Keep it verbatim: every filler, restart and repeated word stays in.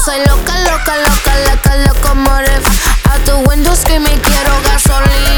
soy loca, loca, loca, loca, locomotive. Out the window screaming, quiero gasolina.